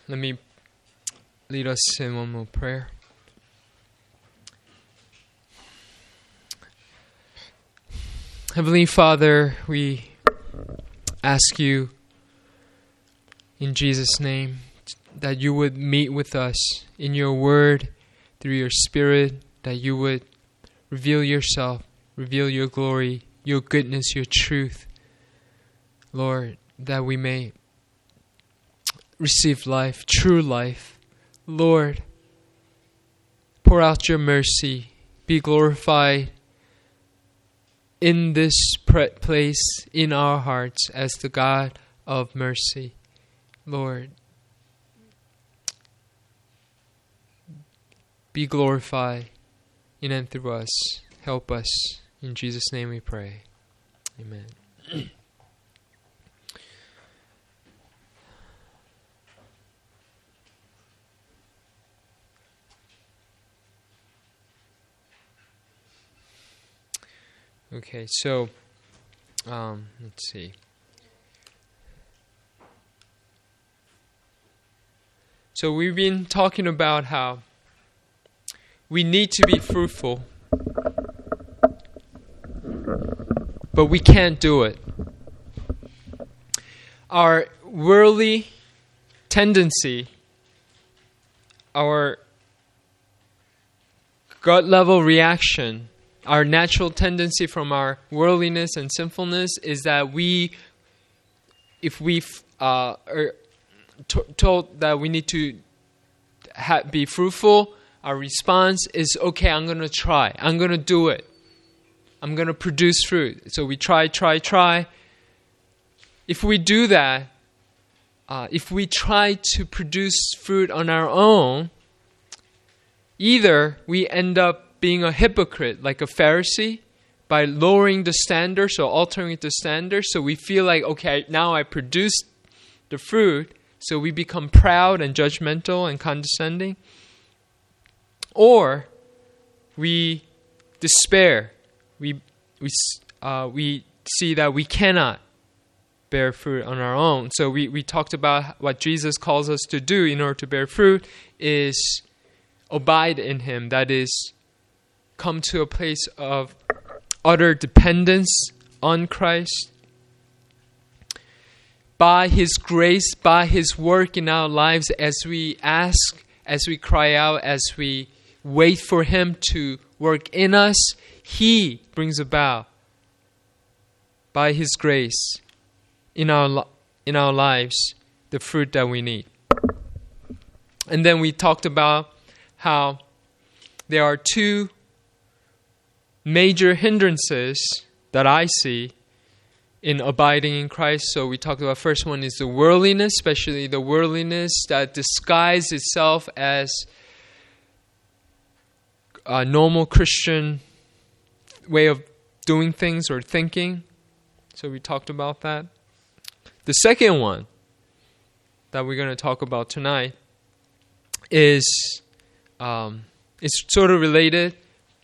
Let me lead us in one more prayer. Heavenly Father, we ask you in Jesus' name that you would meet with us in your word through your Spirit, that you would reveal yourself, reveal your glory, your goodness, your truth. Lord, that we may receive life, true life. Lord, pour out your mercy. Be glorified in this place, in our hearts, as the God of mercy. Lord, be glorified in and through us. Help us. In Jesus' name we pray. Amen. Okay, so let's see. So we've been talking about how we need to be fruitful, but we can't do it. Our worldly tendency, our gut level reaction, our natural tendency from our worldliness and sinfulness is that if we are told that we need to be fruitful, our response is, okay, I'm going to try. I'm going to do it. I'm going to produce fruit. So we try. If we do that, if we try to produce fruit on our own, either we end up being a hypocrite, like a Pharisee, by lowering the standard, so altering the standard, so we feel like, okay, now I produced the fruit, so we become proud and judgmental and condescending. Or we despair. We see that we cannot bear fruit on our own. So we talked about what Jesus calls us to do in order to bear fruit is abide in Him. That is, come to a place of utter dependence on Christ. By His grace, by His work in our lives, as we ask, as we cry out, as we wait for Him to work in us, He brings about, by His grace, in our lives, the fruit that we need. And then we talked about how there are two major hindrances that I see in abiding in Christ. So we talked about, first one is the worldliness, especially the worldliness that disguises itself as a normal Christian way of doing things or thinking. So we talked about that. The second one that we're going to talk about tonight is it's sort of related,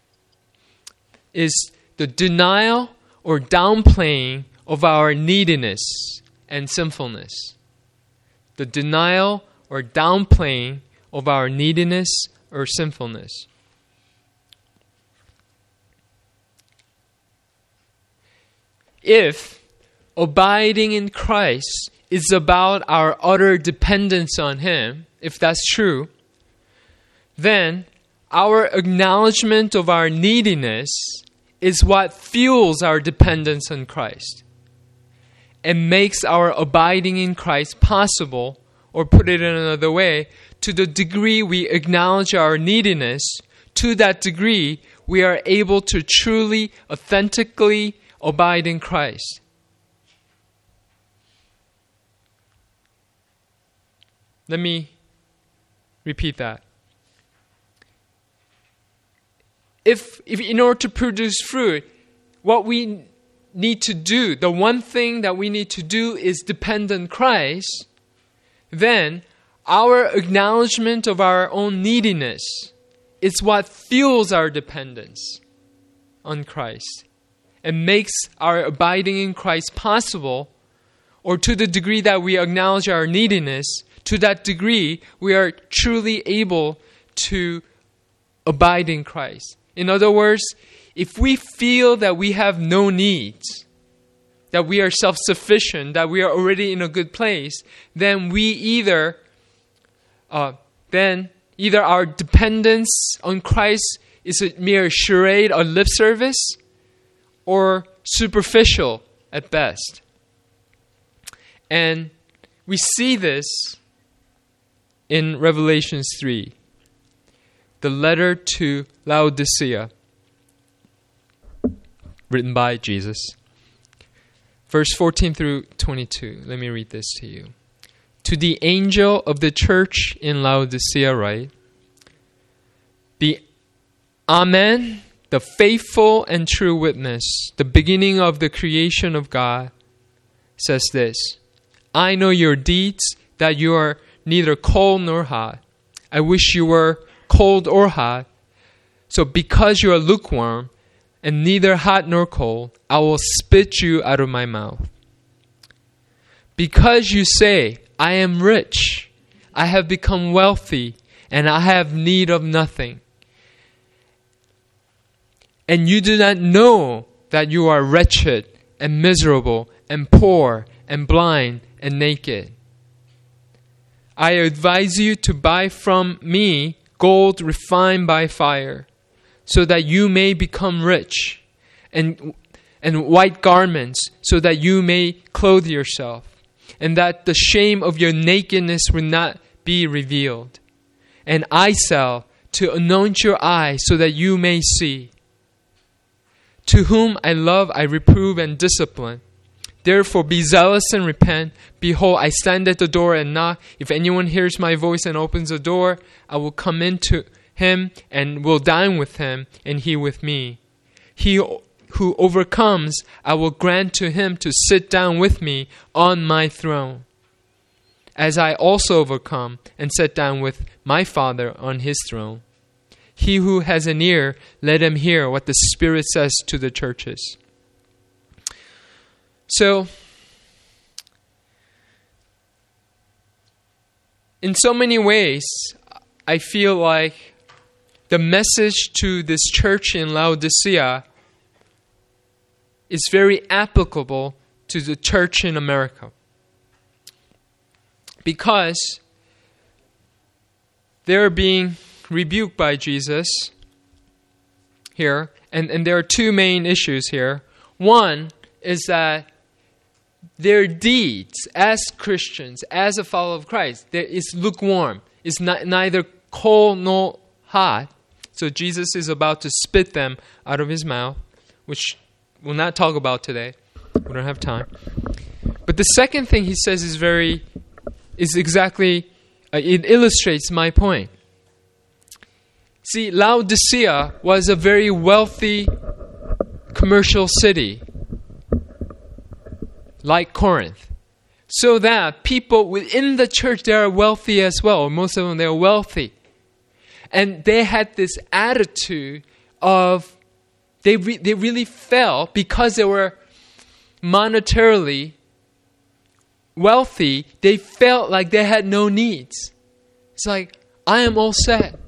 is the denial or downplaying of our neediness and sinfulness. The denial or downplaying of our neediness or sinfulness. If abiding in Christ is about our utter dependence on Him, if that's true, then our acknowledgement of our neediness is what fuels our dependence on Christ and makes our abiding in Christ possible. Or put it in another way, to the degree we acknowledge our neediness, to that degree we are able to truly, authentically abide in Christ. Let me repeat that. If in order to produce fruit, what we need to do, the one thing that we need to do is depend on Christ, then our acknowledgement of our own neediness is what fuels our dependence on Christ and makes our abiding in Christ possible, or to the degree that we acknowledge our neediness, to that degree, we are truly able to abide in Christ. In other words, if we feel that we have no needs, that we are self-sufficient, that we are already in a good place, then we either our dependence on Christ is a mere charade or lip service, or superficial at best. And we see this in Revelation 3, the letter to Laodicea, written by Jesus. Verse 14 through 22. Let me read this to you. To the angel of the church in Laodicea write, the Amen, the faithful and true witness, the beginning of the creation of God, says this, I know your deeds, that you are neither cold nor hot. I wish you were cold or hot. So because you are lukewarm, and neither hot nor cold, I will spit you out of my mouth. Because you say, I am rich, I have become wealthy, and I have need of nothing. And you do not know that you are wretched and miserable and poor and blind and naked. I advise you to buy from me gold refined by fire, so that you may become rich, and white garments, so that you may clothe yourself, and that the shame of your nakedness will not be revealed. And eye salve to anoint your eyes, so that you may see. To whom I love, I reprove and discipline. Therefore be zealous and repent. Behold, I stand at the door and knock. If anyone hears my voice and opens the door, I will come into him and will dine with him, and he with me. He who overcomes, I will grant to him to sit down with me on my throne, as I also overcome and sat down with my Father on his throne. He who has an ear, let him hear what the Spirit says to the churches. So, in so many ways, I feel like the message to this church in Laodicea is very applicable to the church in America. Because they're being rebuked by Jesus here. And there are two main issues here. One is that their deeds as Christians, as a follower of Christ, is lukewarm. It's neither cold nor hot. So Jesus is about to spit them out of his mouth, which we'll not talk about today. We don't have time. But the second thing he says it illustrates my point. See, Laodicea was a very wealthy commercial city, like Corinth. So that people within the church, they are wealthy as well. Most of them, they are wealthy. And they had this attitude of, they really felt, because they were monetarily wealthy, they felt like they had no needs. It's like, I am all set.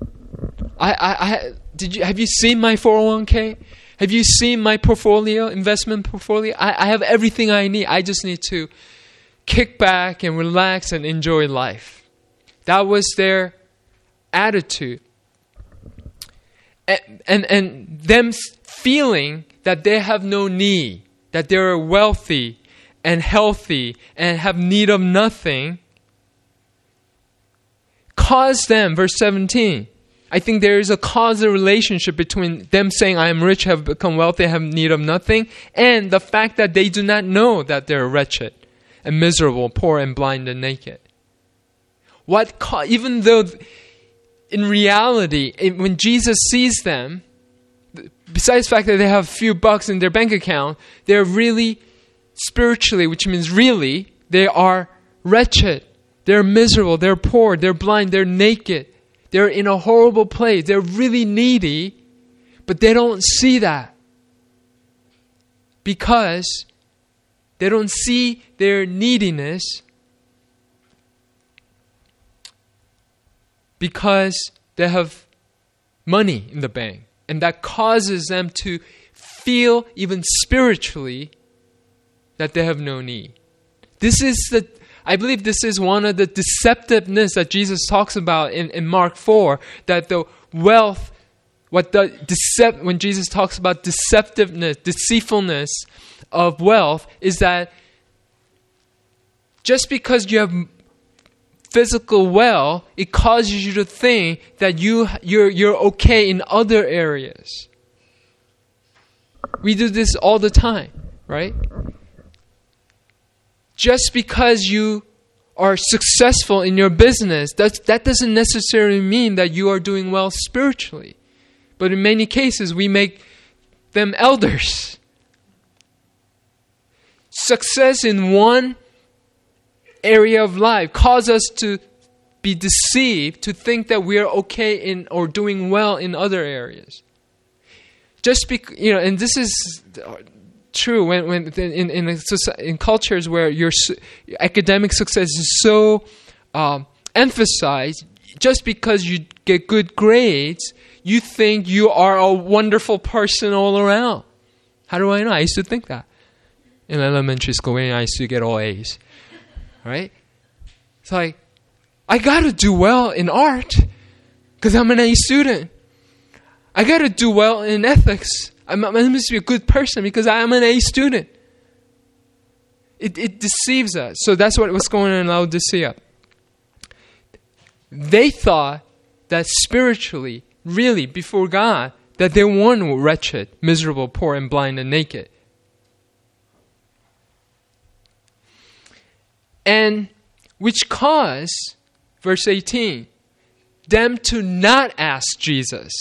Have you seen my 401k? Have you seen my investment portfolio? I have everything I need. I just need to kick back and relax and enjoy life. That was their attitude. And them feeling that they have no need, that they are wealthy and healthy and have need of nothing, caused them, verse 17, I think there is a causal relationship between them saying, I am rich, have become wealthy, have need of nothing, and the fact that they do not know that they're wretched and miserable, poor and blind and naked. Even though in reality, when Jesus sees them, besides the fact that they have a few bucks in their bank account, they're really spiritually, which means really, they are wretched. They're miserable, they're poor, they're blind, they're naked. They're in a horrible place. They're really needy, but they don't see that. Because they don't see their neediness. because they have money in the bank. And that causes them to feel, even spiritually, that they have no need. I believe this is one of the deceptiveness that Jesus talks about in Mark 4, that the wealth, when Jesus talks about deceitfulness of wealth, is that just because you have physical wealth, it causes you to think that you're okay in other areas. We do this all the time, right? Just because you are successful in your business, that doesn't necessarily mean that you are doing well spiritually. But in many cases, we make them elders. Success in one area of life causes us to be deceived, to think that we are okay in or doing well in other areas. And this is true when in cultures where your academic success is so emphasized. Just because you get good grades, you think you are a wonderful person all around. How do I know? I used to think that in elementary school when I used to get all A's. Right? It's like, I got to do well in art because I'm an A student. I got to do well in ethics. I must be a good person because I'm an A student. It deceives us. So that's what was going on in Laodicea. They thought that spiritually, really, before God, that they weren't wretched, miserable, poor, and blind, and naked. And which caused, verse 18, them to not ask Jesus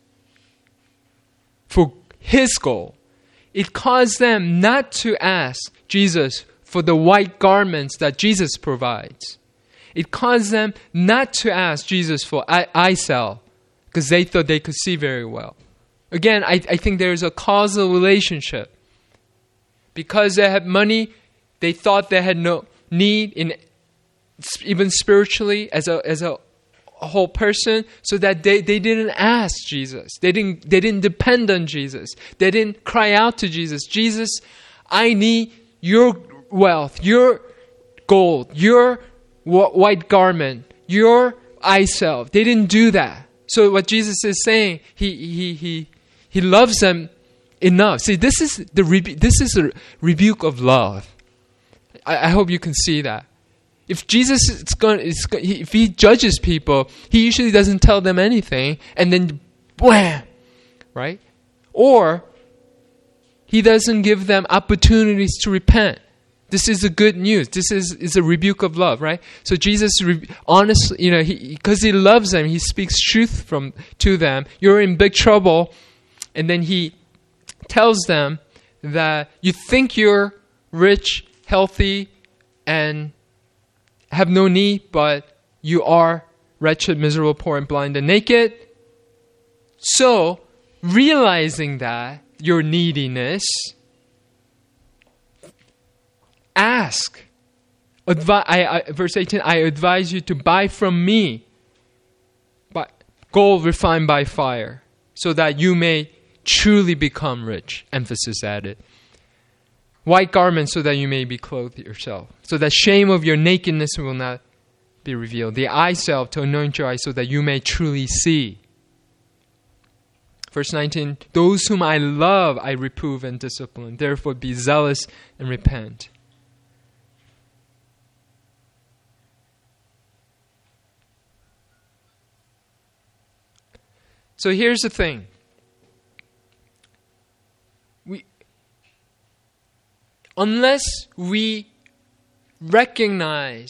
for His goal. It caused them not to ask Jesus for the white garments that Jesus provides. It caused them not to ask Jesus for eyesight because they thought they could see very well. Again, I think there is a causal relationship. Because they had money, they thought they had no need in even spiritually as a whole person, so that they didn't ask Jesus. They didn't depend on Jesus. They didn't cry out to Jesus. Jesus, I need your wealth, your gold, your white garment, your eyesight. They didn't do that. So what Jesus is saying, he loves them enough. See, this is a rebuke of love. I hope you can see that. If Jesus if He judges people, He usually doesn't tell them anything, and then wham, right? Or He doesn't give them opportunities to repent. This is the good news. This is a rebuke of love, right? So Jesus, honestly, because He loves them, He speaks truth to them. You're in big trouble, and then He tells them that you think you're rich, healthy, and have no need, but you are wretched, miserable, poor, and blind, and naked. So, realizing that, your neediness, ask. Verse 18, I advise you to buy from me gold refined by fire, so that you may truly become rich. Emphasis added. White garments so that you may be clothed yourself, so that shame of your nakedness will not be revealed. The eye salve to anoint your eyes so that you may truly see. Verse 19, those whom I love I reprove and discipline. Therefore be zealous and repent. So here's the thing. Unless we recognize,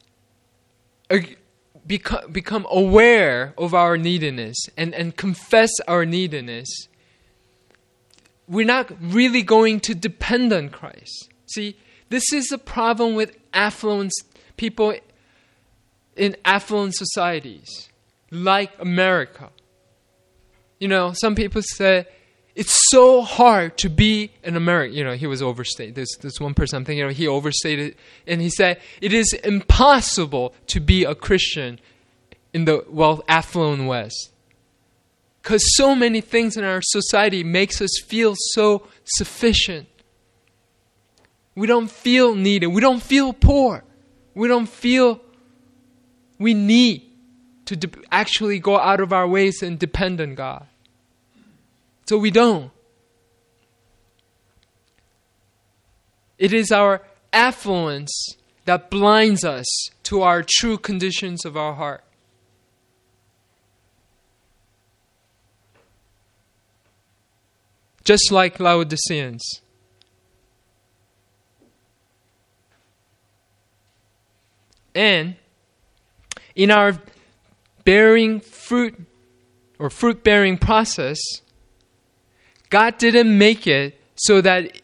become aware of our neediness and confess our neediness, we're not really going to depend on Christ. See, this is a problem with people in affluent societies, like America. Some people say, it's so hard to be an American. He was overstated. There's one person I'm thinking of, he overstated, and he said, it is impossible to be a Christian in the affluent West. Because so many things in our society makes us feel so sufficient. We don't feel needed. We don't feel poor. We don't feel we need to actually go out of our ways and depend on God. So we don't. It is our affluence that blinds us to our true conditions of our heart. Just like Laodiceans. And in our bearing fruit or fruit-bearing process, God didn't make it so that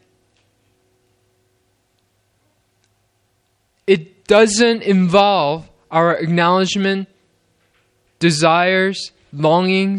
it doesn't involve our acknowledgement, desires, longings.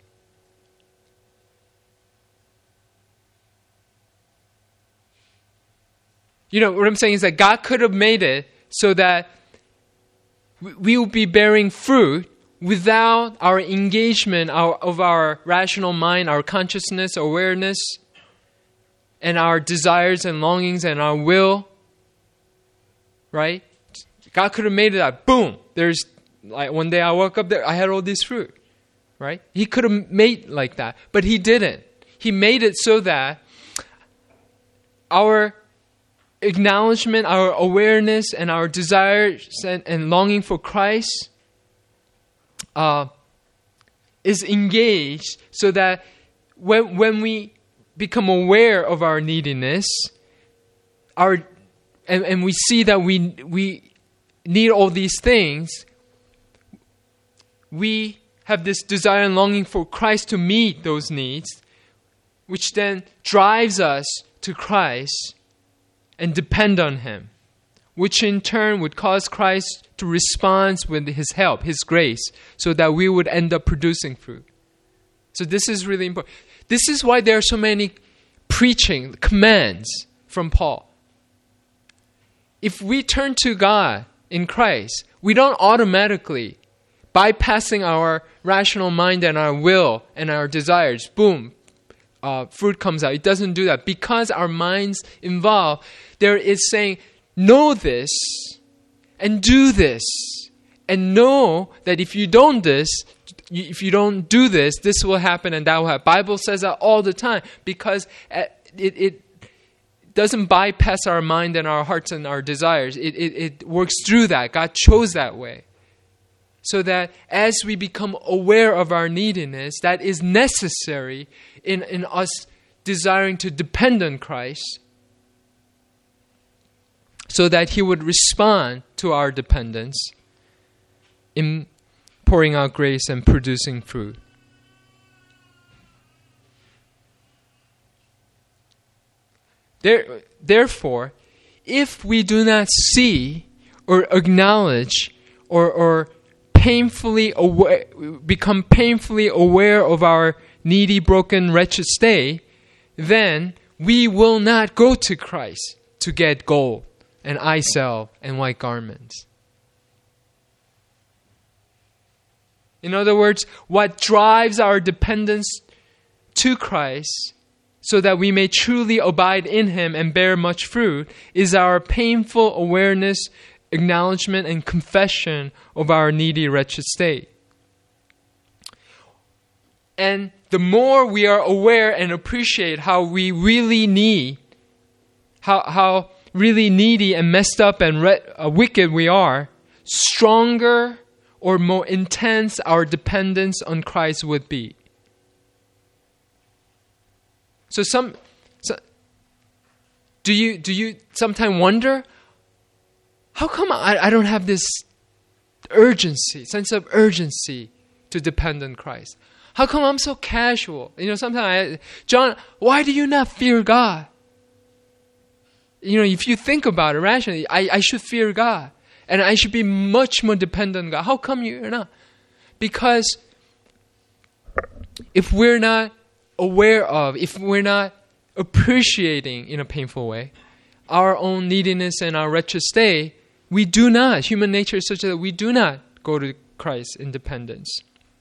You know, what I'm saying is that God could have made it so that we will be bearing fruit without our engagement of our rational mind, our consciousness, awareness, and our desires and longings and our will. Right? God could have made it that, boom, there's, like one day I woke up there, I had all this fruit. Right? He could have made like that, but He didn't. He made it so that our acknowledgement, our awareness, and our desires and longing for Christ is engaged so that when we become aware of our neediness, and we see that we need all these things, we have this desire and longing for Christ to meet those needs, which then drives us to Christ and depend on Him, which in turn would cause Christ to respond with His help, His grace, so that we would end up producing fruit. So this is really important. This is why there are so many preaching commands from Paul. If we turn to God in Christ, we don't automatically, bypassing our rational mind and our will and our desires, boom, fruit comes out. It doesn't do that. Because our mind's involved, there is saying, know this and do this. And know that if you don't do this, this will happen and that will happen. Bible says that all the time because it doesn't bypass our mind and our hearts and our desires. It works through that. God chose that way. So that as we become aware of our neediness, that is necessary in us desiring to depend on Christ, so that He would respond to our dependence in pouring out grace and producing fruit. Therefore, if we do not see or acknowledge or become painfully aware of our needy, broken, wretched state, then we will not go to Christ to get gold and eye salve and white garments. In other words, what drives our dependence to Christ so that we may truly abide in Him and bear much fruit is our painful awareness, acknowledgement, and confession of our needy, wretched state. And the more we are aware and appreciate how we really need, how really needy and messed up and wicked we are, stronger or more intense our dependence on Christ would be. So do you sometimes wonder, how come I don't have this sense of urgency to depend on Christ? How come I'm so casual? Sometimes John, why do you not fear God? If you think about it rationally, I should fear God. And I should be much more dependent on God. How come you're not? Because if we're not aware of, if we're not appreciating in a painful way our own neediness and our wretched state, we do not. Human nature is such that we do not go to Christ in dependence.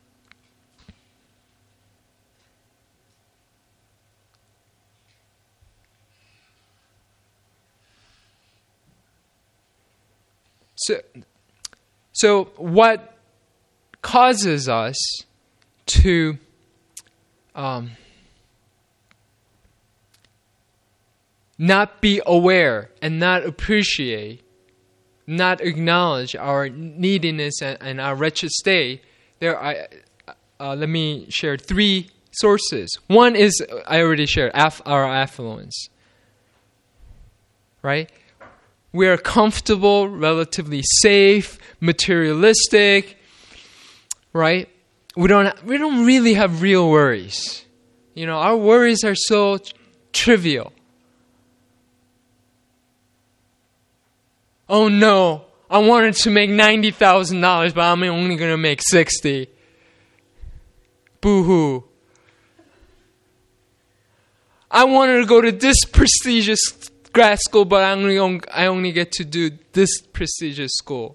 So what causes us to not be aware and not appreciate, not acknowledge our neediness and our wretched state? Let me share 3 sources. One is, I already shared, our affluence. Right? We are comfortable, relatively safe, materialistic, right? We don't really have real worries. Our worries are so trivial. Oh no, I wanted to make $90,000, but I'm only going to make 60. Boo-hoo. I wanted to go to this prestigious grad school, but I only get to do this prestigious school.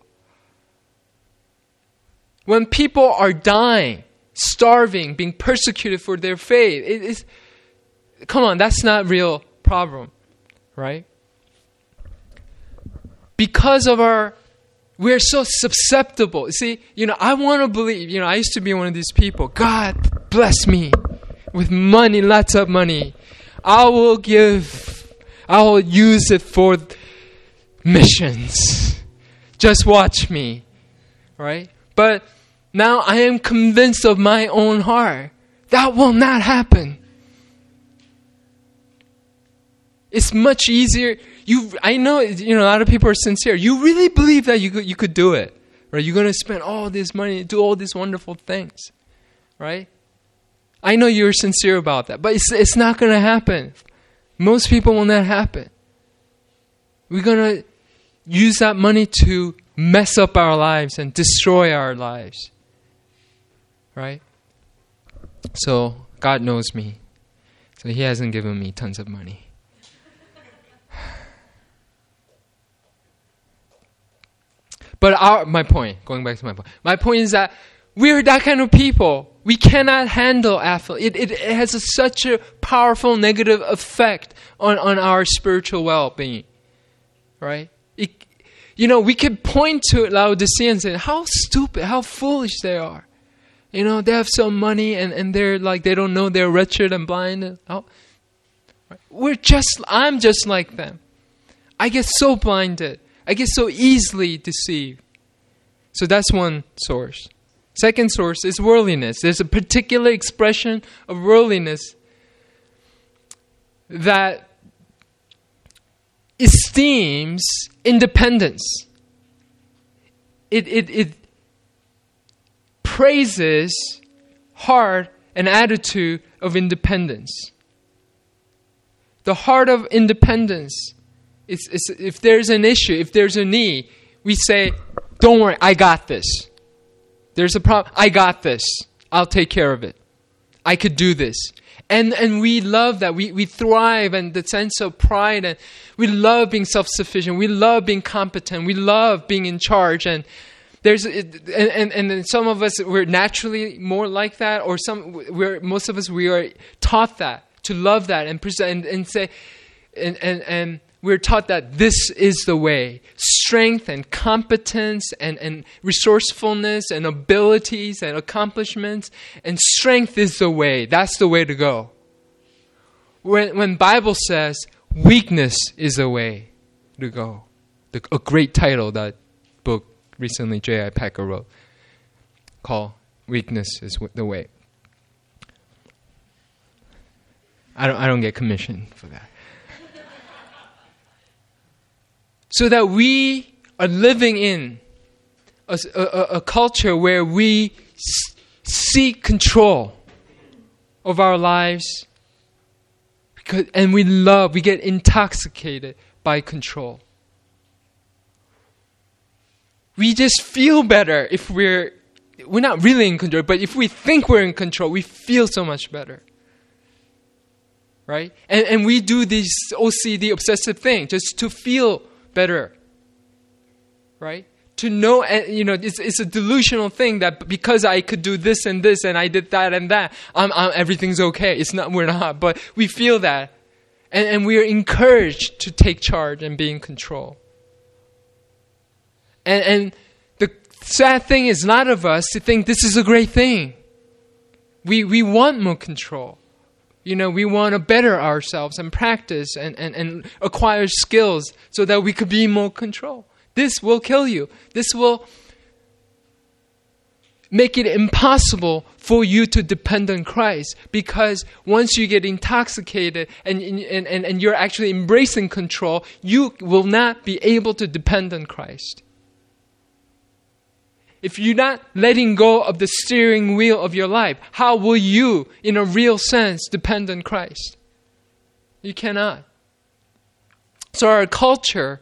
When people are dying, starving, being persecuted for their faith, come on, that's not real problem, right? Because of we're so susceptible. See, I want to believe, I used to be one of these people. God bless me with money, lots of money. I will use it for missions. Just watch me. Right? But now I am convinced of my own heart. That will not happen. It's much easier. I know, a lot of people are sincere. You really believe that you could do it. Right? You're going to spend all this money, do all these wonderful things. Right? I know you're sincere about that. But it's not going to happen. Most people will not happen. We're going to use that money to mess up our lives and destroy our lives. Right? So, God knows me. So He hasn't given me tons of money. But my point is that we're that kind of people. We cannot handle affluence. It has such a powerful negative effect on our spiritual well-being. Right? We could point to Laodiceans and say, how stupid, how foolish they are. They have some money and they're like, they don't know they're wretched and blind. I'm just like them. I get so blinded. I get so easily deceived. So that's one source. Second source is worldliness. There's a particular expression of worldliness that esteems independence. It praises heart and attitude of independence. The heart of independence is if there's an issue, if there's a need, we say, don't worry, I got this. There's a problem, I got this. I'll take care of it. I could do this. And we love that. We thrive and the sense of pride, and we love being self-sufficient. We love being competent. We love being in charge. And some of us, we're naturally more like that, or most of us, we are taught that, to love that and present and say, and we're taught that this is the way. Strength and competence and resourcefulness and abilities and accomplishments and strength is the way. That's the way to go. When Bible says weakness is the way to go. A great title, that book recently J.I. Packer wrote, called Weakness is the Way. I don't get commission for that. So that we are living in a culture where we seek control of our lives, and we get intoxicated by control. We just feel better if we're not really in control, but if we think we're in control, we feel so much better. Right? And we do this OCD, obsessive thing, just to feel better. Right? to know, it's a delusional thing that because I could do this and this and I did that and that, everything's okay. It's not, we're not, but we feel that. And we are encouraged to take charge and be in control. And the sad thing is, a lot of us to think this is a great thing. We want more control. We want to better ourselves and practice and acquire skills so that we could be in more control. This will kill you. This will make it impossible for you to depend on Christ, because once you get intoxicated and you're actually embracing control, you will not be able to depend on Christ. If you're not letting go of the steering wheel of your life, how will you, in a real sense, depend on Christ? You cannot. So our culture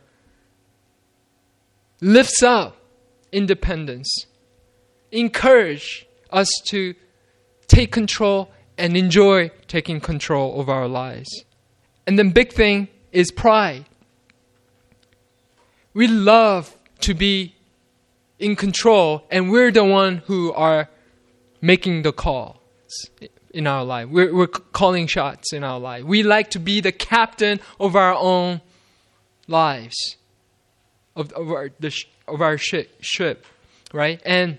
lifts up independence, encourage us to take control and enjoy taking control of our lives. And the big thing is pride. We love to be in control, and we're the one who are making the calls in our life. We're calling shots in our life. We like to be the captain of our own lives, of our ship, right? And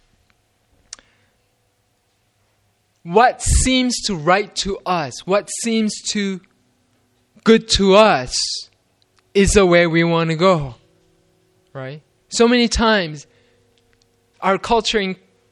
what seems to right to us, what seems to good to us, is the way we want to go, right? So many times, our culture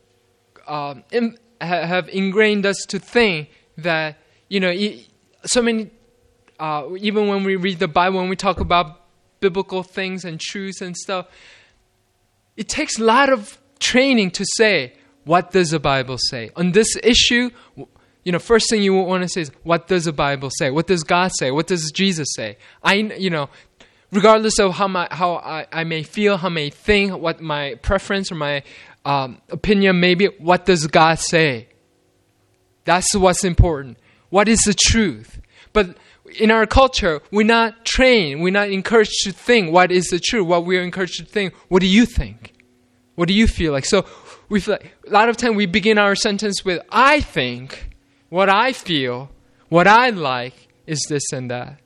have ingrained us to think that, so many, even when we read the Bible, when we talk about biblical things and truths and stuff, it takes a lot of training to say, what does the Bible say? On this issue, first thing you want to say is, what does the Bible say? What does God say? What does Jesus say? Regardless of how I may feel, how I may think, what my preference or my opinion may be, what does God say? That's what's important. What is the truth? But in our culture, we're not trained, we're not encouraged to think what is the truth. What we're encouraged to think, what do you think? What do you feel like? So we feel like a lot of time we begin our sentence with, I think, what I feel, what I like is this and that.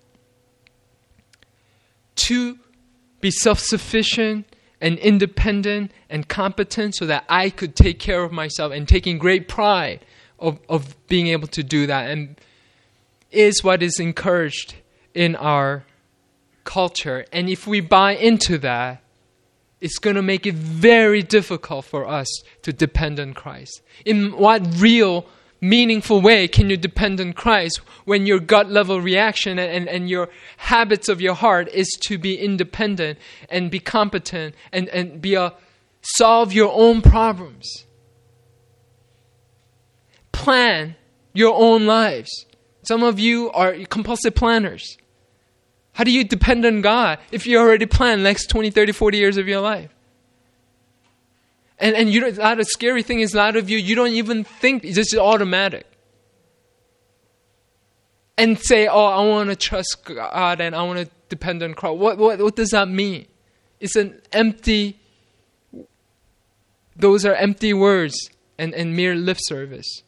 To be self-sufficient and independent and competent so that I could take care of myself, and taking great pride of being able to do that, and is what is encouraged in our culture. And if we buy into that, it's going to make it very difficult for us to depend on Christ. In what real, meaningful way can you depend on Christ when your gut level reaction and your habits of your heart is to be independent and be competent and solve your own problems? Plan your own lives. Some of you are compulsive planners. How do you depend on God if you already planned the next 20, 30, 40 years of your life? And a lot of scary thing is, a lot of you don't even think, it's just automatic. And say, I want to trust God and I want to depend on Christ. What does that mean? It's those are empty words and mere lip service.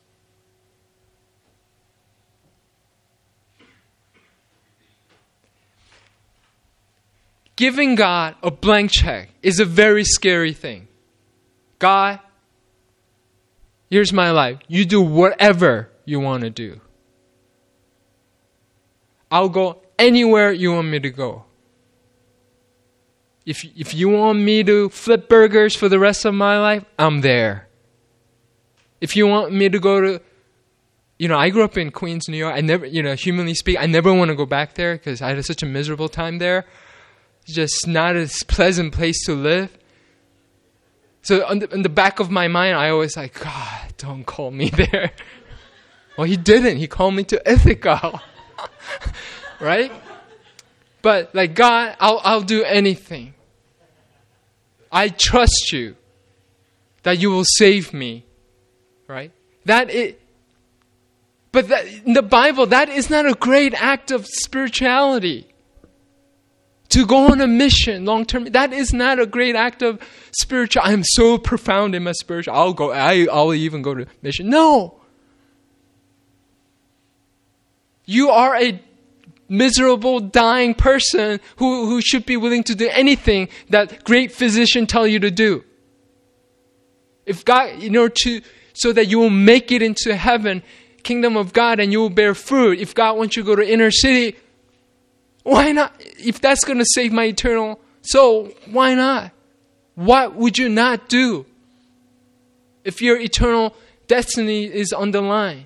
Giving God a blank check is a very scary thing. God, here's my life. You do whatever you want to do. I'll go anywhere you want me to go. If you want me to flip burgers for the rest of my life, I'm there. If you want me to go to, I grew up in Queens, New York. I never, humanly speaking, I never want to go back there because I had such a miserable time there. It's just not a pleasant place to live. So in the back of my mind, I always like, God, don't call me there. Well, he didn't. He called me to Ithaca. Right? But like, God, I'll do anything. I trust you that you will save me. Right? But in the Bible, that is not a great act of spirituality. to go on a mission long term. That is not a great act of spiritual. I am so profound in my spiritual. I'll even go to mission. No. You are a miserable, dying person who should be willing to do anything that great physician tell you to do. If God, so that you will make it into heaven, kingdom of God, and you will bear fruit. If God wants you to go to inner city, why not? If that's going to save my eternal soul, why not? What would you not do if your eternal destiny is on the line?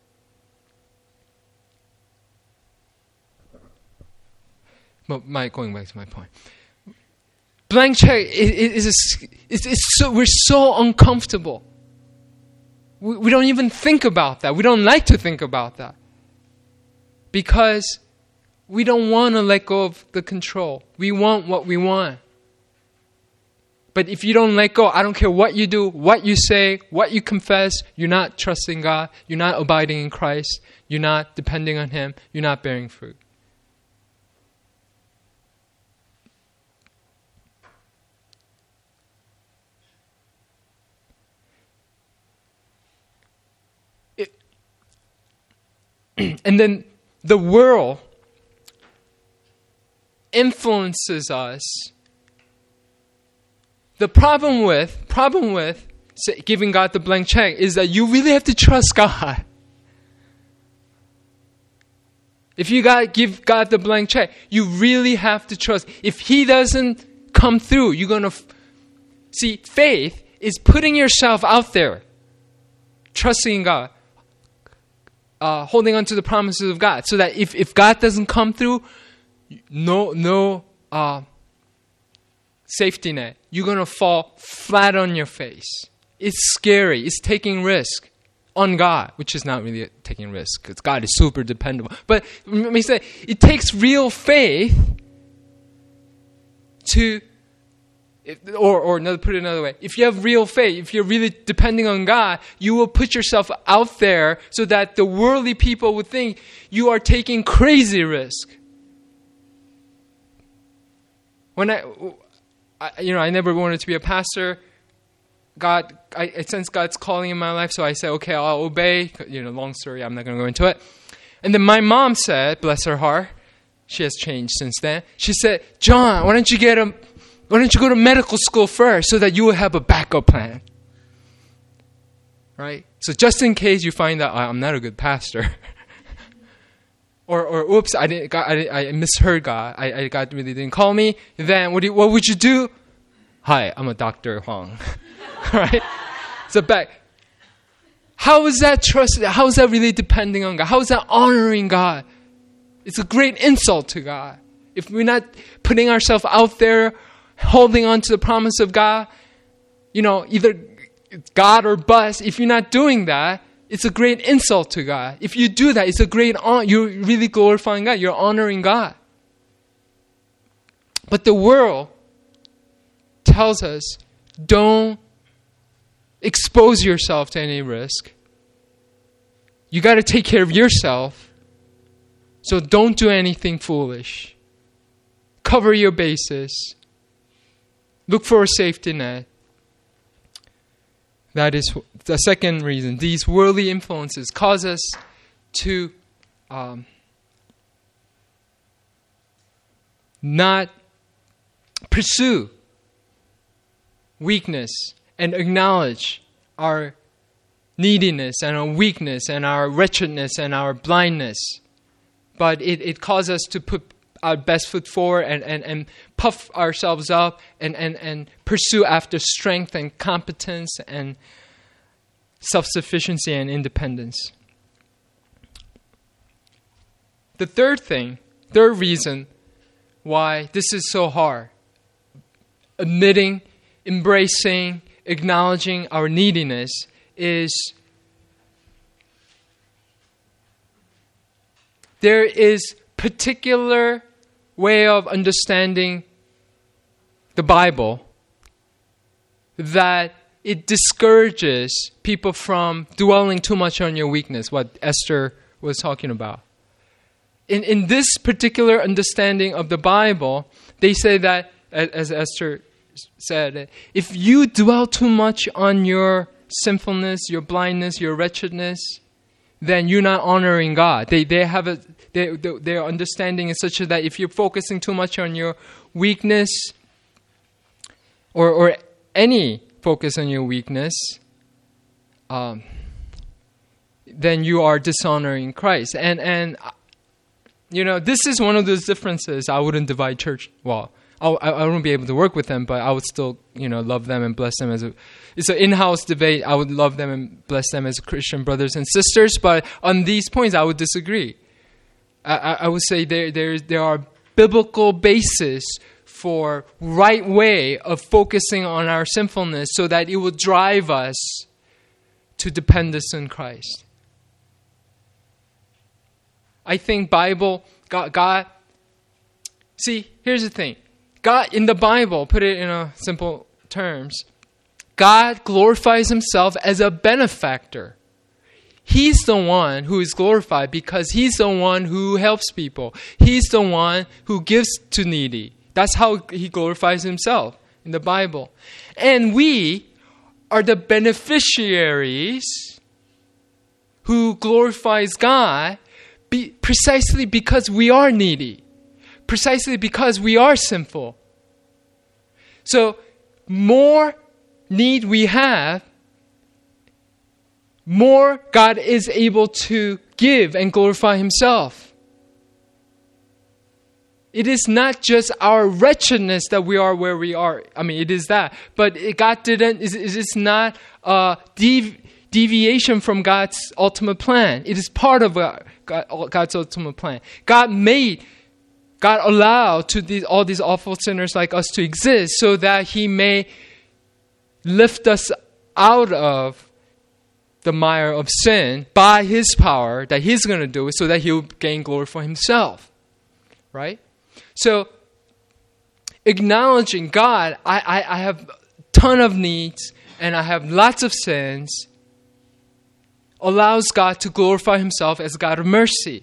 Going back to my point. Blank check we're so uncomfortable. We don't even think about that. We don't like to think about that. Because we don't want to let go of the control. We want what we want. But if you don't let go, I don't care what you do, what you say, what you confess, you're not trusting God, you're not abiding in Christ, you're not depending on Him, you're not bearing fruit. And then the world influences us. The problem with giving God the blank check is that you really have to trust God. If you give God the blank check, you really have to trust. If He doesn't come through, you're going to... See, faith is putting yourself out there, trusting God. Holding on to the promises of God, so that if God doesn't come through, no safety net. You're going to fall flat on your face. It's scary. It's taking risk on God, which is not really taking risk because God is super dependable. But let me say, it takes real faith to... put it another way. If you have real faith, if you're really depending on God, you will put yourself out there so that the worldly people would think you are taking crazy risk. When I never wanted to be a pastor. I sense God's calling in my life, so I said, okay, I'll obey. Long story, I'm not going to go into it. And then my mom said, bless her heart, she has changed since then. She said, John, why don't you go to medical school first so that you will have a backup plan? Right? So just in case you find out I'm not a good pastor. or oops, I misheard God. God really didn't call me. Then what would you do? Hi, I'm a Dr. Huang. Right? So back. How is that trust? How is that really depending on God? How is that honoring God? It's a great insult to God. If we're not putting ourselves out there, holding on to the promise of God, either God or bust. If you're not doing that, it's a great insult to God. If you do that, it's a great honor. You're really glorifying God. You're honoring God. But the world tells us, don't expose yourself to any risk. You got to take care of yourself. So don't do anything foolish. Cover your bases. Look for a safety net. That is the second reason. These worldly influences cause us to not pursue weakness and acknowledge our neediness and our weakness and our wretchedness and our blindness. But it causes us to put our best foot forward and puff ourselves up and pursue after strength and competence and self-sufficiency and independence. The third reason why this is so hard, admitting, embracing, acknowledging our neediness, is there is particular way of understanding the Bible that it discourages people from dwelling too much on your weakness, what Esther was talking about. in this particular understanding of the Bible, they say that, as Esther said, if you dwell too much on your sinfulness, your blindness, your wretchedness, then you're not honoring God. Their understanding is such that if you're focusing too much on your weakness, or any focus on your weakness, then you are dishonoring Christ. And this is one of those differences. I wouldn't divide church. Well, I wouldn't be able to work with them, but I would still, love them and bless them it's an in-house debate. I would love them and bless them as Christian brothers and sisters. But on these points, I would disagree. I would say there are biblical basis for right way of focusing on our sinfulness so that it will drive us to dependence on Christ. I think God, see, here's the thing. God, in the Bible, put it in simple terms, God glorifies himself as a benefactor. He's the one who is glorified because he's the one who helps people. He's the one who gives to needy. That's how he glorifies himself in the Bible. And we are the beneficiaries who glorifies God precisely because we are needy. Precisely because we are sinful. So, more need we have, more God is able to give and glorify himself. It is not just our wretchedness that we are where we are. I mean, it is that. But God didn't, it's not a deviation from God's ultimate plan. It is part of God's ultimate plan. God allowed all these awful sinners like us to exist so that he may lift us out of the mire of sin by his power that he's going to do it so that he'll gain glory for himself. Right? So, acknowledging God, I have a ton of needs and I have lots of sins, allows God to glorify himself as God of mercy.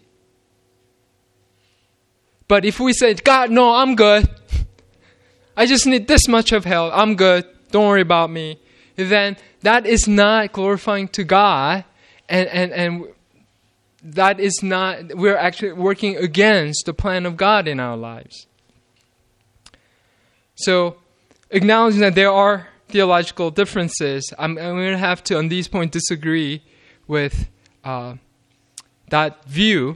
But if we say, God, no, I'm good. I just need this much of help. I'm good. Don't worry about me. Then that is not glorifying to God. And that is not, we're actually working against the plan of God in our lives. So, acknowledging that there are theological differences, I'm going to have to, on these points, disagree with that view.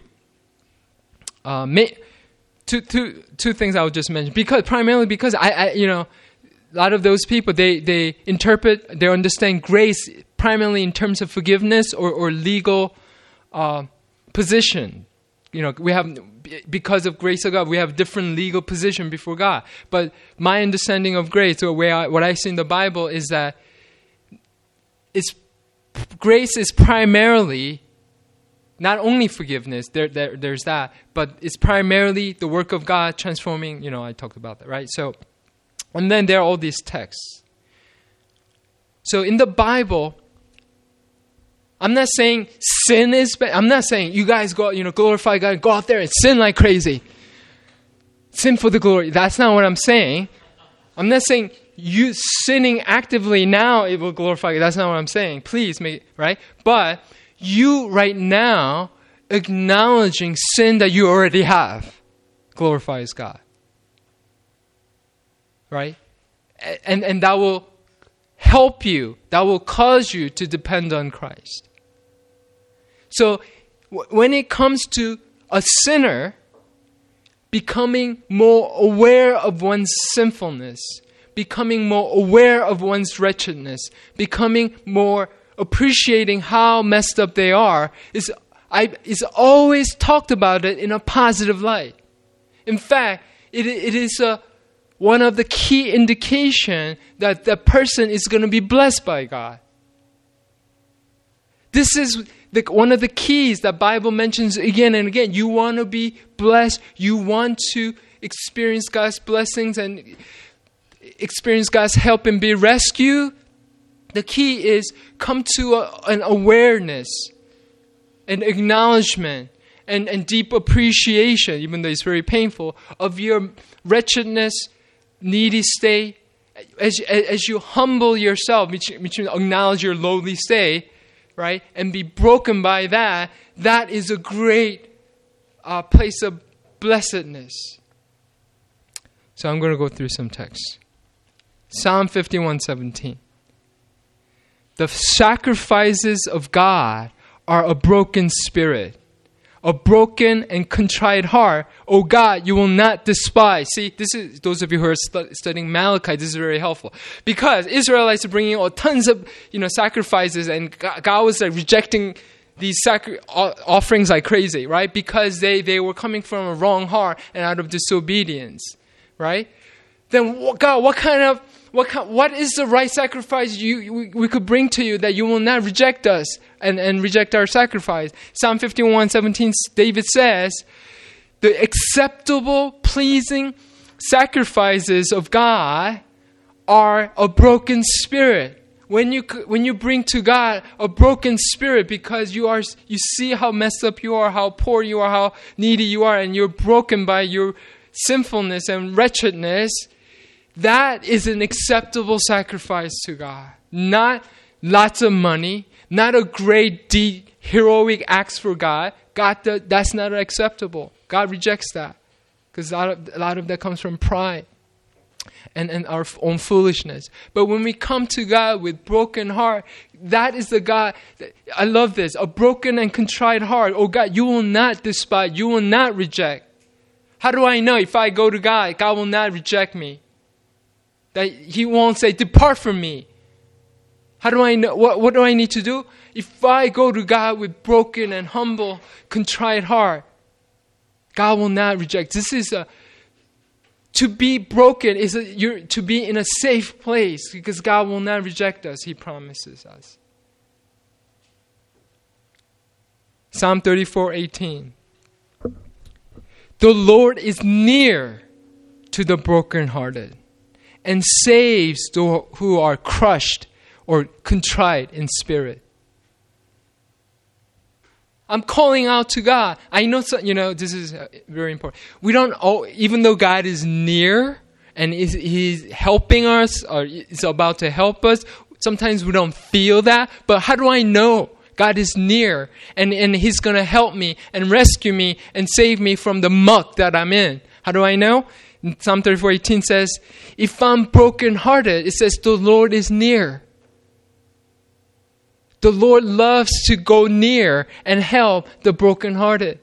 Two things I would just mention. Primarily because I a lot of those people, they understand grace primarily in terms of forgiveness or legal position. We have, because of grace of God, we have different legal position before God. But my understanding of grace, or what I see in the Bible, is that grace is primarily not only forgiveness, there's that, but it's primarily the work of God transforming, I talked about that, right? So, and then there are all these texts. So in the Bible, I'm not saying sin is bad. I'm not saying you guys go, glorify God, go out there and sin like crazy. Sin for the glory. That's not what I'm saying. I'm not saying you sinning actively now, it will glorify God. That's not what I'm saying. Please make it, right? But you right now acknowledging sin that you already have glorifies God. Right? And that will help you. That will cause you to depend on Christ. So when it comes to a sinner becoming more aware of one's sinfulness, becoming more aware of one's wretchedness, becoming more appreciating how messed up they are, is always talked about it in a positive light. In fact, it is one of the key indication that the person is going to be blessed by God. This is one of the keys that Bible mentions again and again. You want to be blessed. You want to experience God's blessings and experience God's help and be rescued. The key is come to an awareness, an acknowledgement, and deep appreciation, even though it's very painful, of your wretchedness, needy state, as you humble yourself, which means acknowledge your lowly state, right, and be broken by that, that is a great place of blessedness. So I'm going to go through some texts. Psalm 51:17. The sacrifices of God are a broken spirit, a broken and contrite heart. O God, you will not despise. See, this is those of you who are studying Malachi. This is very helpful because Israelites are bringing tons of sacrifices, and God was rejecting these offerings like crazy, right? Because they were coming from a wrong heart and out of disobedience, right? Then God, what is the right sacrifice we could bring to you that you will not reject us and reject our sacrifice? Psalm 51:17, David says, the acceptable, pleasing sacrifices of God are a broken spirit. When you bring to God a broken spirit because you see how messed up you are, how poor you are, how needy you are, and you're broken by your sinfulness and wretchedness, that is an acceptable sacrifice to God. Not lots of money, not a great deed, heroic acts for God. That's not acceptable. God rejects that because a lot of that comes from pride and our own foolishness. But when we come to God with broken heart, that is the God. I love this. A broken and contrite heart. Oh God, you will not despise. You will not reject. How do I know if I go to God, God will not reject me? That He won't say, depart from me. How do I know? What do I need to do? If I go to God with broken and humble, contrite heart, God will not reject. This is to be broken is to be in a safe place because God will not reject us. He promises us. Psalm 34:18. The Lord is near to the brokenhearted and saves those who are crushed or contrite in spirit. I'm calling out to God. I know, this is very important. We don't, even though God is near and He's helping us or is about to help us, sometimes we don't feel that. But how do I know God is near and He's going to help me and rescue me and save me from the muck that I'm in? How do I know? Psalm 34:18 says, if I'm brokenhearted, it says the Lord is near. The Lord loves to go near and help the brokenhearted.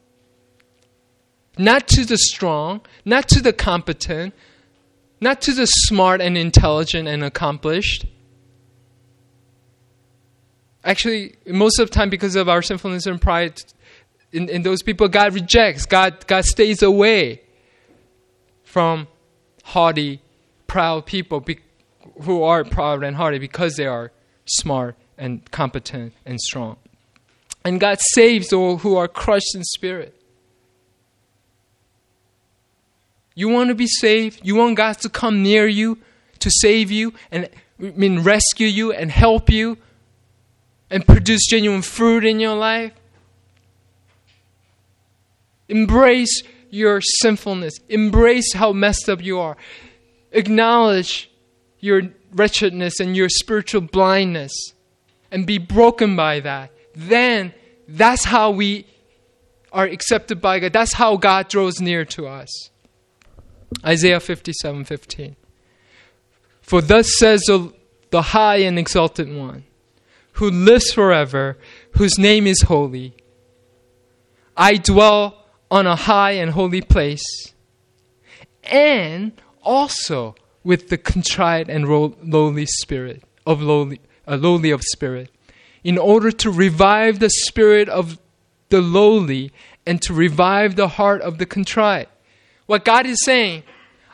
Not to the strong, not to the competent, not to the smart and intelligent and accomplished. Actually, most of the time because of our sinfulness and pride, in those people, God rejects. God stays away from haughty, proud people who are proud and haughty because they are smart and competent and strong. And God saves those who are crushed in spirit. You want to be saved? You want God to come near you, to save you, and rescue you and help you and produce genuine fruit in your life? Embrace your sinfulness. Embrace how messed up you are. Acknowledge your wretchedness and your spiritual blindness and be broken by that. Then that's how we are accepted by God. That's how God draws near to us. Isaiah 57:15. For thus says the high and exalted one, who lives forever, whose name is holy. I dwell on a high and holy place, and also with the contrite and lowly spirit, lowly of spirit, in order to revive the spirit of the lowly and to revive the heart of the contrite. What God is saying,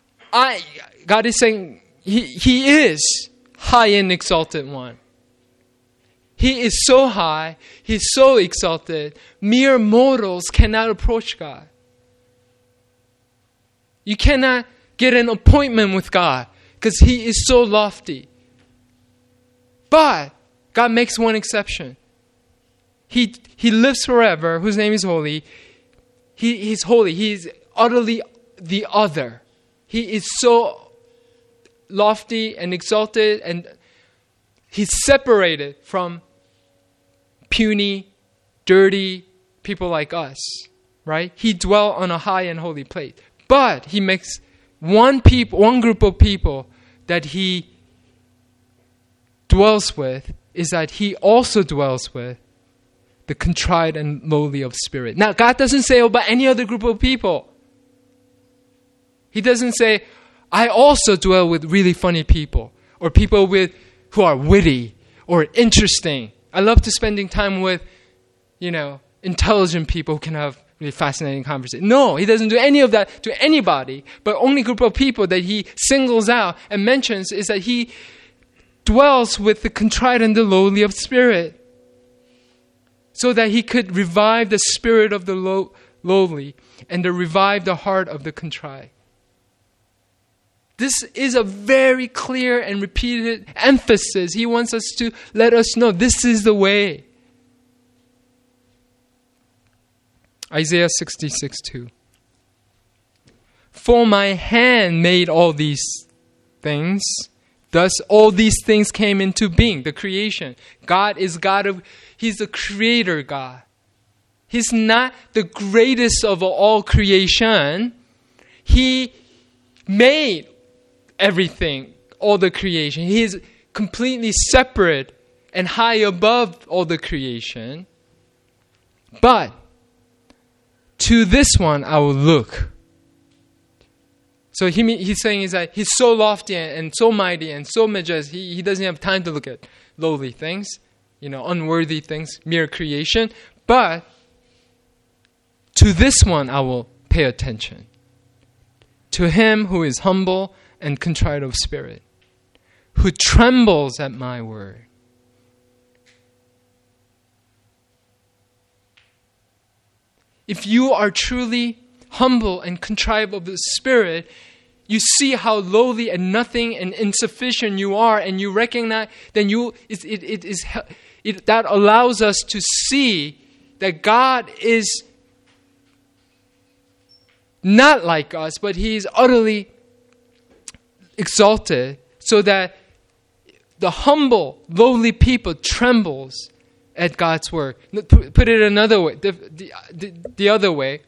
He is high and exalted one. He is so high, He's so exalted, mere mortals cannot approach God. You cannot get an appointment with God because He is so lofty. But God makes one exception. He lives forever, whose name is holy. He's holy. He's utterly the other. He is so lofty and exalted, and he's separated from puny, dirty people like us, right? He dwells on a high and holy place. But he makes one group of people that he dwells with, is that he also dwells with the contrite and lowly of spirit. Now, God doesn't say about any other group of people. He doesn't say, I also dwell with really funny people, or people who are witty or interesting. I love to spending time with, intelligent people who can have really fascinating conversation. No, he doesn't do any of that to anybody. But only group of people that he singles out and mentions is that he dwells with the contrite and the lowly of spirit, so that he could revive the spirit of the lowly and to revive the heart of the contrite. This is a very clear and repeated emphasis. He wants us to let us know this is the way. Isaiah 66:2. For my hand made all these things. Thus all these things came into being, the creation. God is He's the creator God. He's not the greatest of all creation. He made everything, all the creation. He is completely separate and high above all the creation. But to this one I will look. So he's saying is that he's so lofty and so mighty and so majestic, he doesn't have time to look at lowly things, unworthy things, mere creation. But to this one I will pay attention. To him who is humble and contrite of spirit, who trembles at my word. If you are truly humble and contrite of the spirit, you see how lowly and nothing and insufficient you are, and you recognize, then that allows us to see that God is not like us, but He is utterly exalted, so that the humble, lowly people trembles at God's word. Put it another way, the other way.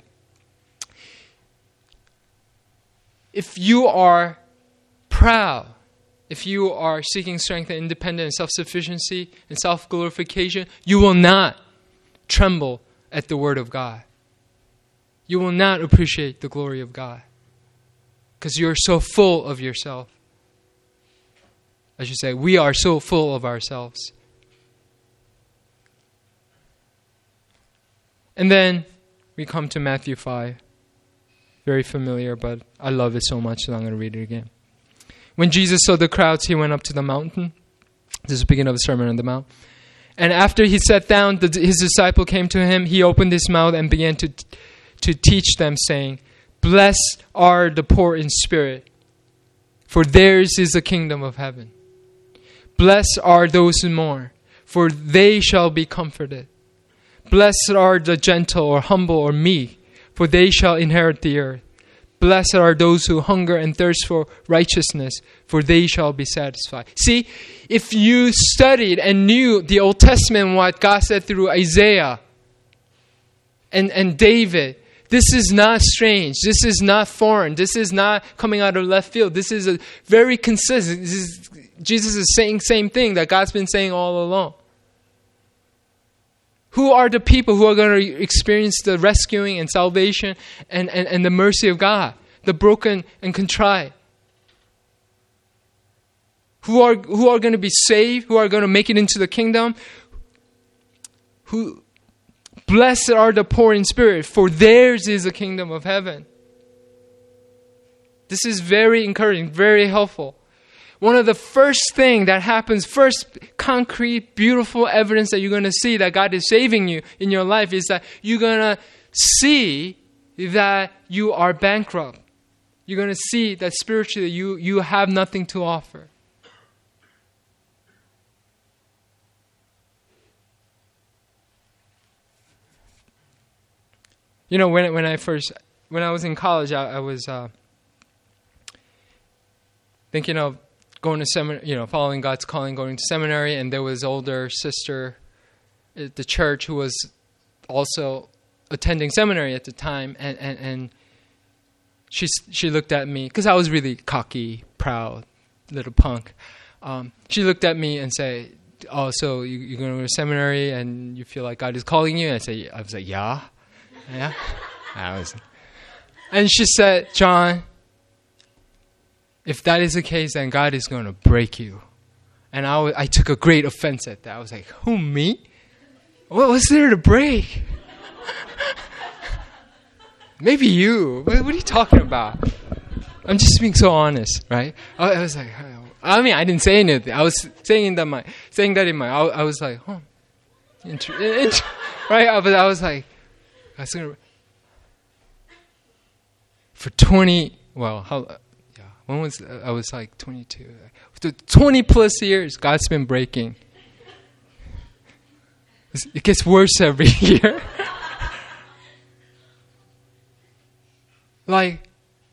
If you are proud, if you are seeking strength and independence, self-sufficiency and self-glorification, you will not tremble at the word of God. You will not appreciate the glory of God, because you're so full of yourself. I should say, we are so full of ourselves. And then we come to Matthew 5. Very familiar, but I love it so much that I'm going to read it again. When Jesus saw the crowds, He went up to the mountain. This is the beginning of the Sermon on the Mount. And after He sat down, His disciple came to Him. He opened His mouth and began to teach them, saying, Blessed are the poor in spirit, for theirs is the kingdom of heaven. Blessed are those who mourn, for they shall be comforted. Blessed are the gentle or humble or meek, for they shall inherit the earth. Blessed are those who hunger and thirst for righteousness, for they shall be satisfied. See, if you studied and knew the Old Testament, what God said through Isaiah and David, this is not strange. This is not foreign. This is not coming out of left field. This is a very consistent. Jesus is saying the same thing that God's been saying all along. Who are the people who are going to experience the rescuing and salvation and the mercy of God? The broken and contrite. Who are going to be saved? Who are going to make it into the kingdom? Blessed are the poor in spirit, for theirs is the kingdom of heaven. This is very encouraging, very helpful. One of the first thing that happens, first concrete, beautiful evidence that you're going to see that God is saving you in your life is that you're going to see that you are bankrupt. You're going to see that spiritually you have nothing to offer. when I was in college, I was thinking of going to seminary, following God's calling, going to seminary, and there was older sister at the church who was also attending seminary at the time, and she looked at me, because I was really cocky, proud, little punk. She looked at me and said, "Oh, so you're going to go to seminary and you feel like God is calling you?" And I was like, yeah. And she said, "John, if that is the case, then God is going to break you." And I took a great offense at that. I was like, "Who, me? What was there to break?" Maybe you. What are you talking about? I'm just being so honest, right? I was like, I didn't say anything. I was saying that in my. I was like, right? I was like, for 20. Well, when was I was like 22. 20 plus years, God's been breaking. It gets worse every year. Like,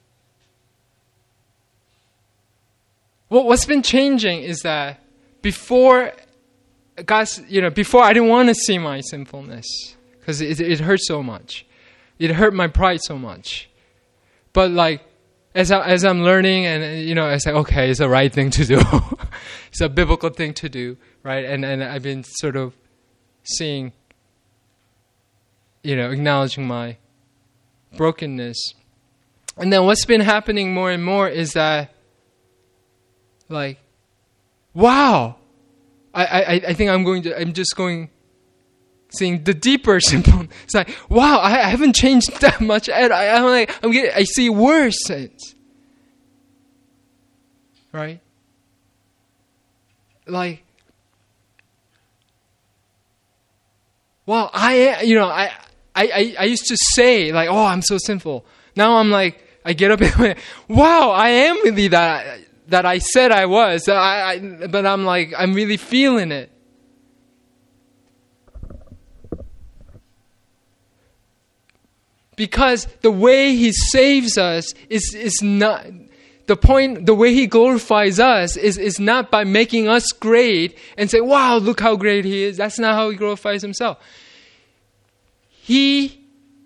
what's been changing is that before I didn't want to see my sinfulness because it hurt so much. It hurt my pride so much. But like, as I'm learning, and I say, okay, it's the right thing to do. It's a biblical thing to do, right? And I've been sort of seeing, acknowledging my brokenness. And then what's been happening more and more is that, like, wow, I think I'm just going, seeing the deeper simple. It's like, wow, I haven't changed that much. I see worse sins. Right? Like, well, I used to say, like, oh, I'm so sinful. Now I'm like, I get up and wow, I am really that I said I was. But I'm like, I'm really feeling it. Because the way He saves us is not the point. The way He glorifies us is not by making us great and say, wow, look how great He is. That's not how He glorifies Himself. He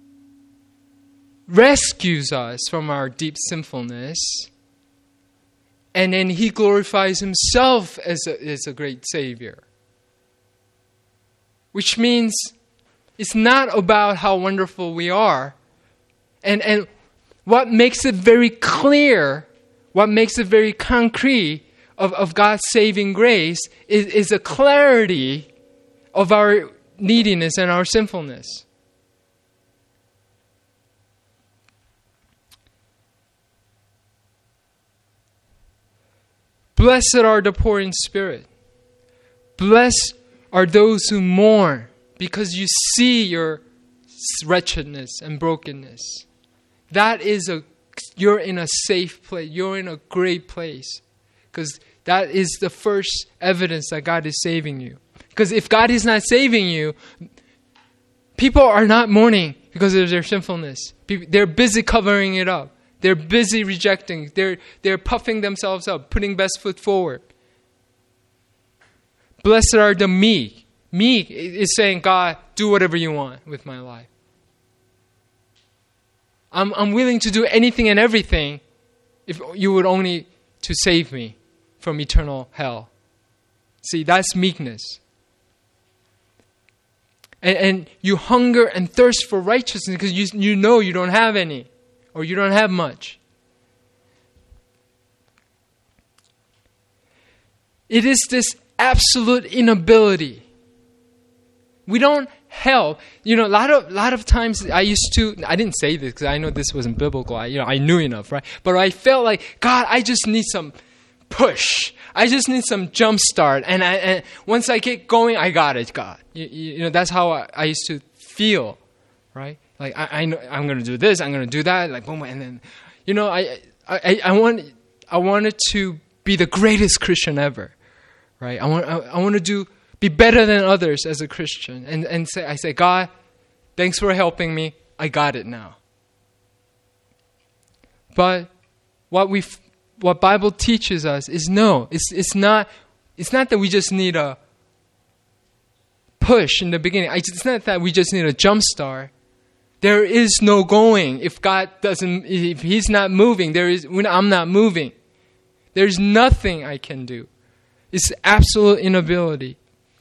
rescues us from our deep sinfulness, and then He glorifies Himself as a great Savior. Which means it's not about how wonderful we are. And what makes it very clear, what makes it very concrete of God's saving grace is a clarity of our neediness and our sinfulness. Blessed are the poor in spirit. Blessed are those who mourn, because you see your wretchedness and brokenness. That is you're in a safe place. You're in a great place. Because that is the first evidence that God is saving you. Because if God is not saving you, people are not mourning because of their sinfulness. They're busy covering it up. They're busy rejecting. They're puffing themselves up, putting best foot forward. Blessed are the meek. Meek is saying, God, do whatever you want with my life. I'm willing to do anything and everything if you would only to save me from eternal hell. See, that's meekness. And you hunger and thirst for righteousness because you know you don't have any, or you don't have much. It is this absolute inability. We don't help. A lot of times I didn't say this because I know this wasn't biblical. I knew enough, right? But I felt like, God, I just need some push. I just need some jump start. And once I get going, I got it, God. That's how I used to feel, right? Like I know I'm going to do this, I'm going to do that, like boom, and then, I wanted to be the greatest Christian ever, right? I want to be better than others as a Christian, and I say, God, thanks for helping me. I got it now. But what Bible teaches us is no, it's not that we just need a push in the beginning. It's not that we just need a jump start. There is no going. If He's not moving, I'm not moving. There's nothing I can do. It's absolute inability.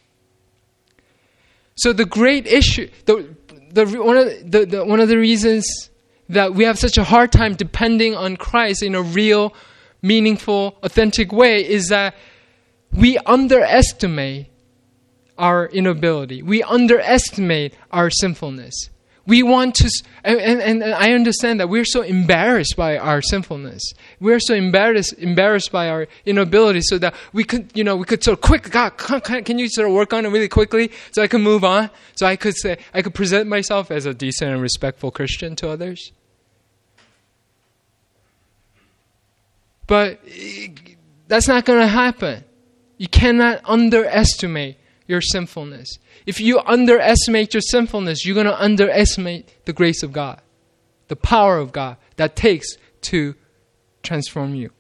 So the great issue, one of the reasons that we have such a hard time depending on Christ in a real, meaningful, authentic way is that we underestimate our inability. We underestimate our sinfulness. We want to, and I understand that we're so embarrassed by our sinfulness. We're so embarrassed by our inability, so that we could sort of quick, God, can you sort of work on it really quickly so I can move on? So I could present myself as a decent and respectful Christian to others. But that's not going to happen. You cannot underestimate your sinfulness. If you underestimate your sinfulness, you're going to underestimate the grace of God, the power of God that takes to transform you.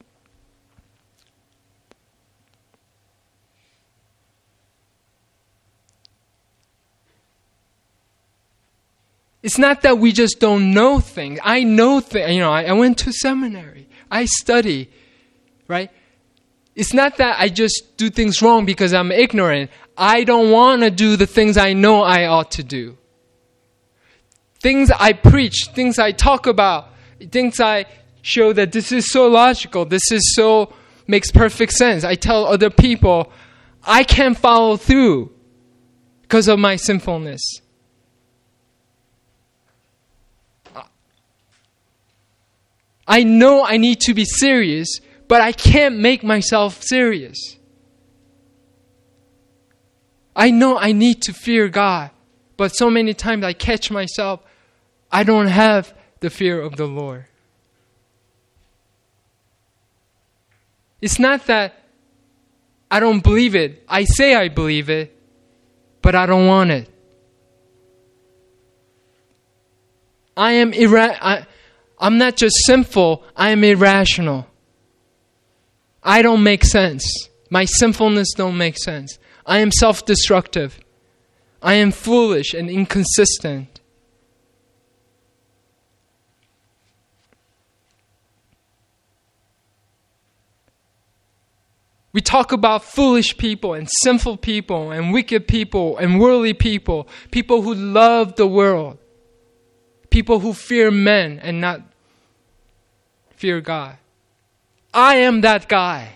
It's not that we just don't know things. I know things. I went to seminary. I study, right? It's not that I just do things wrong because I'm ignorant. I don't want to do the things I know I ought to do. Things I preach, things I talk about, things I show that this is so logical, makes perfect sense. I tell other people, I can't follow through because of my sinfulness. I know I need to be serious, but I can't make myself serious. I know I need to fear God, but so many times I catch myself, I don't have the fear of the Lord. It's not that I don't believe it. I say I believe it, but I don't want it. I'm not just sinful, I am irrational. I don't make sense. My sinfulness don't make sense. I am self-destructive. I am foolish and inconsistent. We talk about foolish people and sinful people and wicked people and worldly people, people who love the world, people who fear men and not fear God. I am that guy.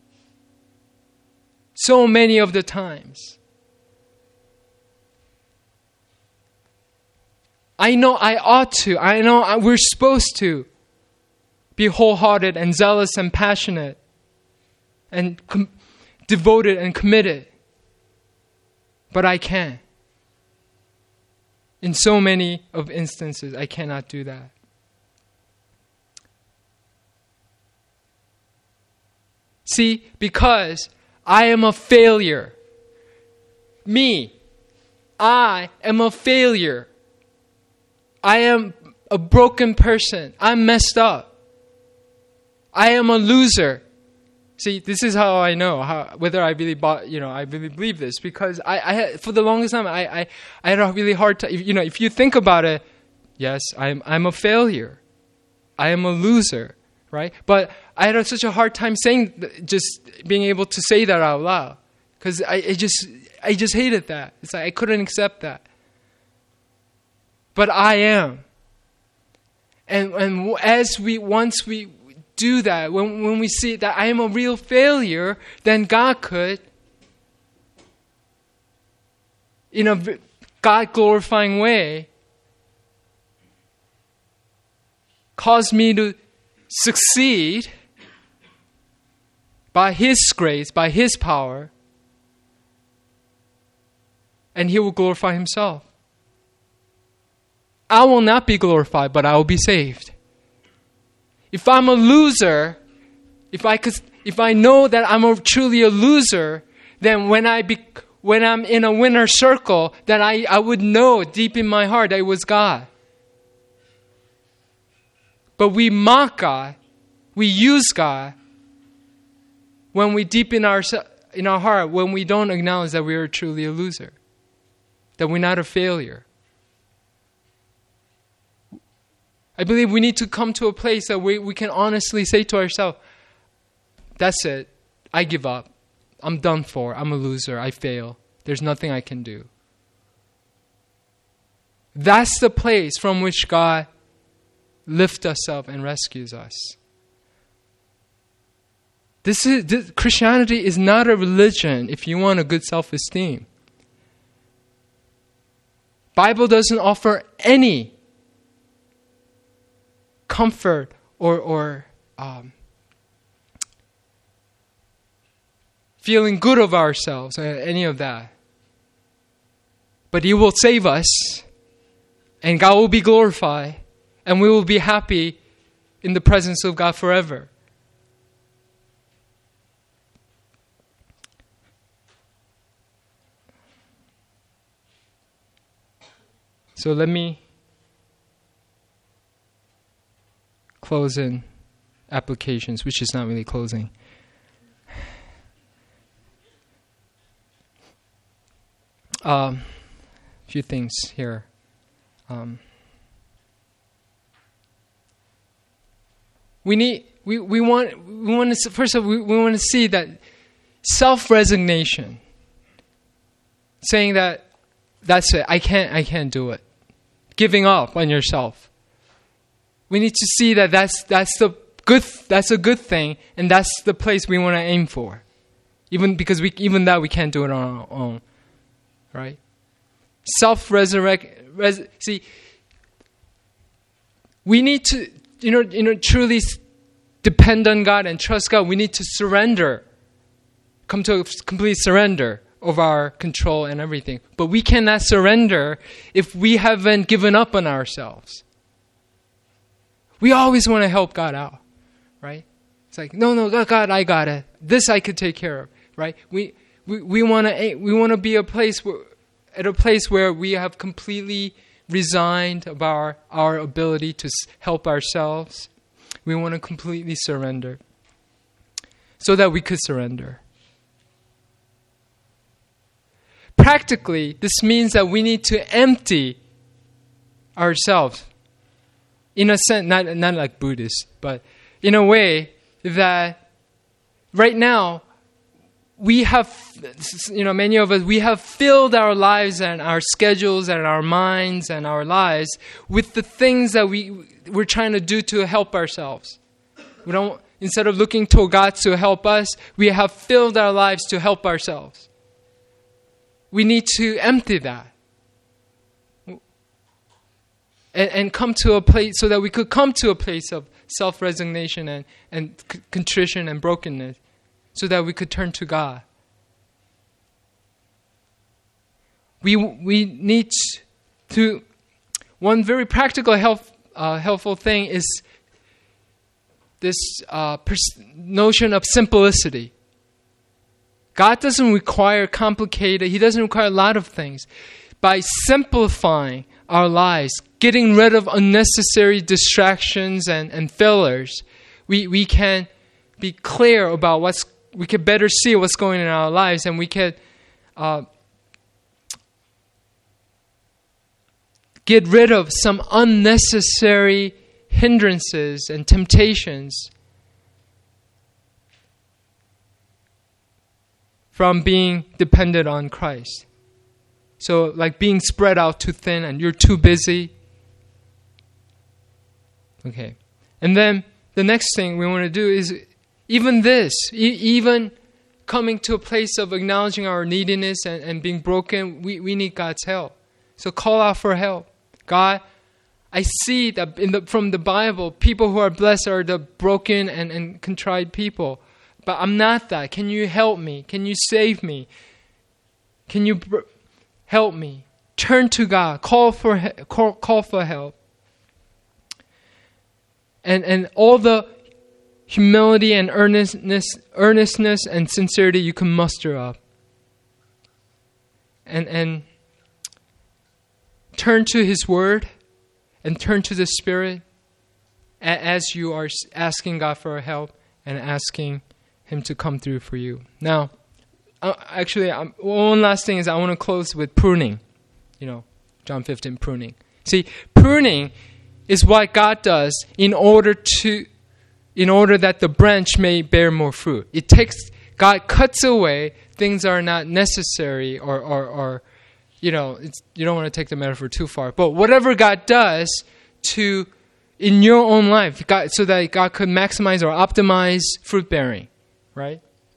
So many of the times. I know I ought to. I know we're supposed to be wholehearted and zealous and passionate and devoted and committed. But I can't. In so many of instances, I cannot do that. See, because I am a failure. I am a failure. I am a broken person. I'm messed up. I am a loser. See, this is how I know whether I really believe this, because I had, for the longest time I had a really hard time. If you think about it, yes, I'm a failure. I am a loser, right? But I had such a hard time just being able to say that out loud, because I just hated that. It's like I couldn't accept that. But I am. And once we do that, when we see that I am a real failure, then God could, in a God-glorifying way, cause me to succeed by His grace, by His power, and He will glorify Himself. I will not be glorified, but I will be saved. If I'm a loser, if I know that I'm truly a loser, then when I'm in a winner circle, then I would know deep in my heart that it was God. But we mock God. We use God when we deep in our heart, when we don't acknowledge that we are truly a loser, that we're not a failure. I believe we need to come to a place that we can honestly say to ourselves, that's it. I give up. I'm done for. I'm a loser. I fail. There's nothing I can do. That's the place from which God lifts us up and rescues us. Christianity is not a religion if you want a good self-esteem. Bible doesn't offer any comfort or feeling good of ourselves, any of that. But He will save us, and God will be glorified, and we will be happy in the presence of God forever. So let me close in applications, which is not really closing. A few things here. We want to, first of all, we want to see that self-resignation, saying that that's it, I can't do it, giving up on yourself. We need to see that that's a good thing, and that's the place we want to aim for, even because we can't do it on our own, right? See, we need to truly depend on God and trust God. We need to surrender, come to a complete surrender of our control and everything. But we cannot surrender if we haven't given up on ourselves. We always want to help God out, right? It's like, no, God, I got it. This I could take care of, right? We want to be at a place where we have completely resigned about our ability to help ourselves. We want to completely surrender so that we could surrender. Practically, this means that we need to empty ourselves. In a sense, not like Buddhists, but in a way that right now, we have, many of us, we have filled our lives and our schedules and our minds and our lives with the things that we're trying to do to help ourselves. Instead of looking to God to help us, we have filled our lives to help ourselves. We need to empty that. And come to a place so that we could come to a place of self-resignation and contrition and brokenness, so that we could turn to God. We need to. One very practical helpful thing is this notion of simplicity. God doesn't require complicated. He doesn't require a lot of things. By simplifying our lives, getting rid of unnecessary distractions and fillers, we can be clear about we can better see what's going on in our lives, and we can get rid of some unnecessary hindrances and temptations from being dependent on Christ. So like being spread out too thin and you're too busy. Okay. And then the next thing we want to do is even coming to a place of acknowledging our neediness and being broken, we need God's help. So call out for help. God, I see that from the Bible, people who are blessed are the broken and contrite people. But I'm not that. Can you help me? Can you save me? Can you help me? Turn to God. Call for help. And all the humility and earnestness and sincerity you can muster up. And turn to His Word and turn to the Spirit as you are asking God for help and asking Him to come through for you. Now, one last thing is I want to close with pruning. John 15, pruning. See, pruning is what God does in order that the branch may bear more fruit. God cuts away things that are not necessary or you don't want to take the metaphor too far. But whatever God does in your own life, so that God could maximize or optimize fruit bearing, right?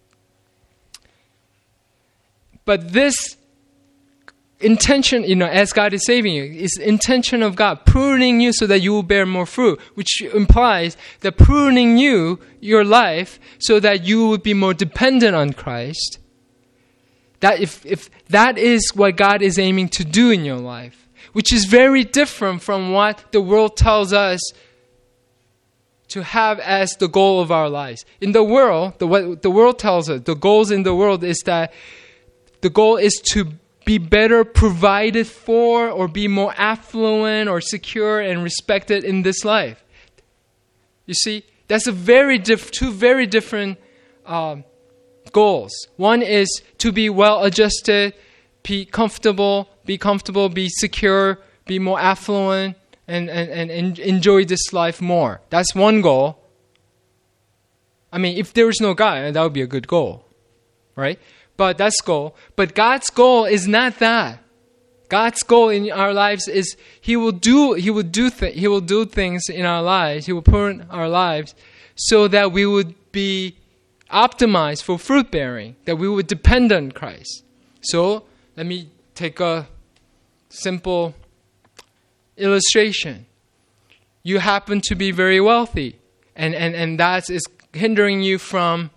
But this intention, as God is saving you, is intention of God, pruning you so that you will bear more fruit, which implies that pruning your life, so that you would be more dependent on Christ. That if that is what God is aiming to do in your life, which is very different from what the world tells us to have as the goal of our lives. In the world, what the world tells us, the goals in the world is that the goal is to be better provided for or be more affluent or secure and respected in this life. You see, that's two very different goals. One is to be well-adjusted, be comfortable, be secure, be more affluent, and enjoy this life more. That's one goal. I mean, if there was no God, that would be a good goal, right? But that's goal. But God's goal is not that. God's goal in our lives is He will do things in our lives. He will put in our lives so that we would be optimized for fruit bearing, that we would depend on Christ. So let me take a simple illustration. You happen to be very wealthy, and that is hindering you from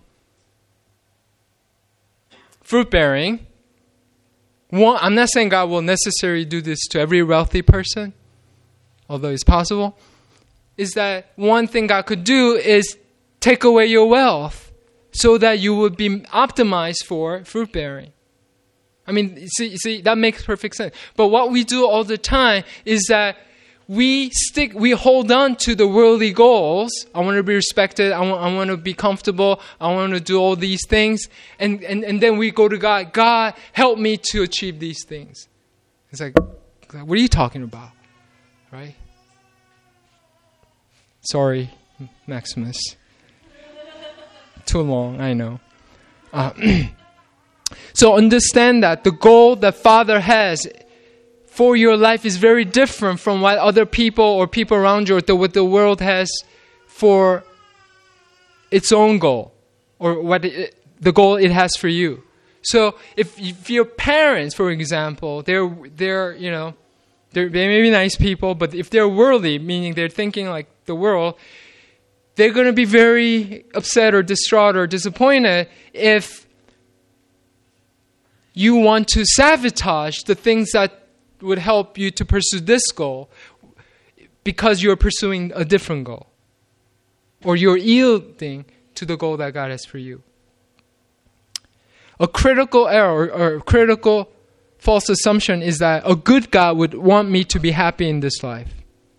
fruit bearing. I'm not saying God will necessarily do this to every wealthy person, although it's possible. Is that one thing God could do is take away your wealth so that you would be optimized for fruit bearing. I mean, see, that makes perfect sense. But what we do all the time is that we hold on to the worldly goals. I want to be respected. I want to be comfortable. I want to do all these things. And then we go to God. God, help me to achieve these things. It's like, what are you talking about? Right? Sorry, Maximus. Too long, I know. So understand that the goal that Father has for your life is very different from what other people or people around you or what the world has for its own goal or what the goal it has for you. So if your parents, for example, they may be nice people, but if they're worldly, meaning they're thinking like the world, they're going to be very upset or distraught or disappointed if you want to sabotage the things that would help you to pursue this goal because you're pursuing a different goal. Or you're yielding to the goal that God has for you. A critical error or a critical false assumption is that a good God would want me to be happy in this life.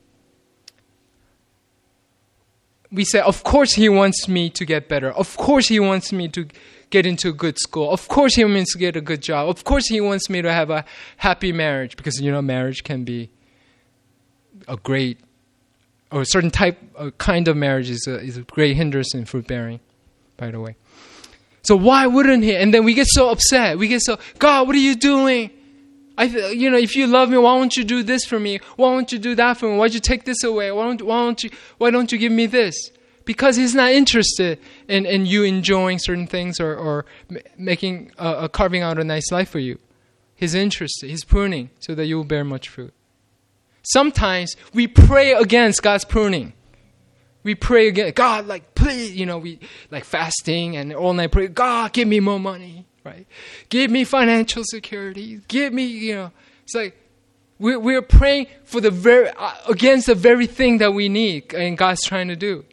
We say, of course He wants me to get better. Of course He wants me to get into a good school. Of course He wants to get a good job. Of course He wants me to have a happy marriage. Because, marriage can be a certain kind of marriage is a great hindrance in fruit bearing, by the way. So why wouldn't He? And then we get so upset. God, what are you doing? If you love me, why won't you do this for me? Why won't you do that for me? Why'd you take this away? Why don't you give me this? Because He's not interested in you enjoying certain things or making carving out a nice life for you. He's interested. He's pruning so that you will bear much fruit. Sometimes we pray against God's pruning. We pray against God, please, we fasting and all night pray. God, give me more money, right? Give me financial security. Give me, It's like we're praying for against the very thing that we need, and God's trying to do.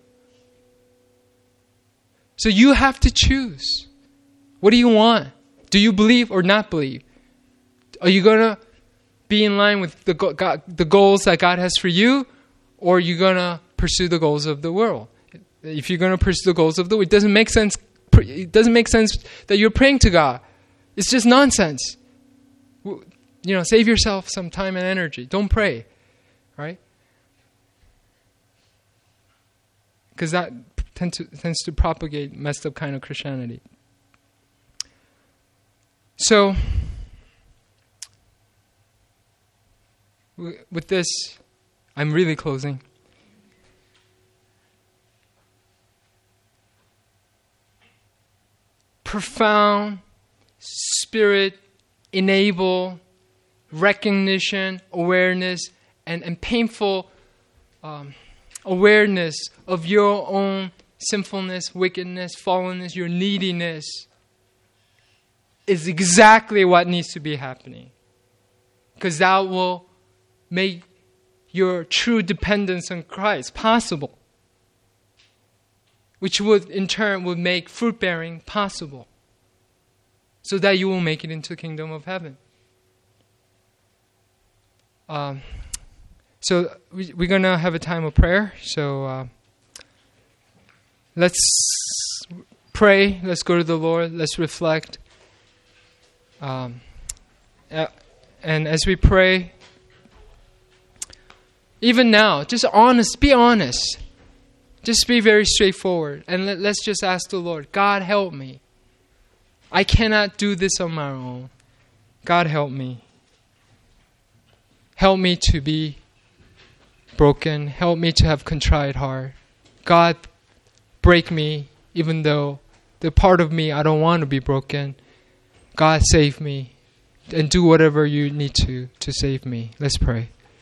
So you have to choose. What do you want? Do you believe or not believe? Are you going to be in line with the goals that God has for you? Or are you going to pursue the goals of the world. If you're going to pursue the goals of the world, it doesn't make sense. It doesn't make sense that you're praying to God. It's just nonsense. Save yourself some time and energy. Don't pray, right? Because that tends to propagate messed up kind of Christianity. So, with this, I'm really closing. Profound Spirit-enabled recognition, awareness, and painful awareness of your own sinfulness, wickedness, fallenness, your neediness is exactly what needs to be happening. Because that will make your true dependence on Christ possible, which would in turn would make fruit-bearing possible, so that you will make it into the kingdom of heaven. So we're going to have a time of prayer. So let's pray. Let's go to the Lord. Let's reflect. And as we pray, even now, just be honest. Just be very straightforward. And let's just ask the Lord, God, help me. I cannot do this on my own. God, help me. Help me to be broken. Help me to have contrite heart. God, break me, even though the part of me I don't want to be broken. God, save me. And do whatever you need to save me. Let's pray.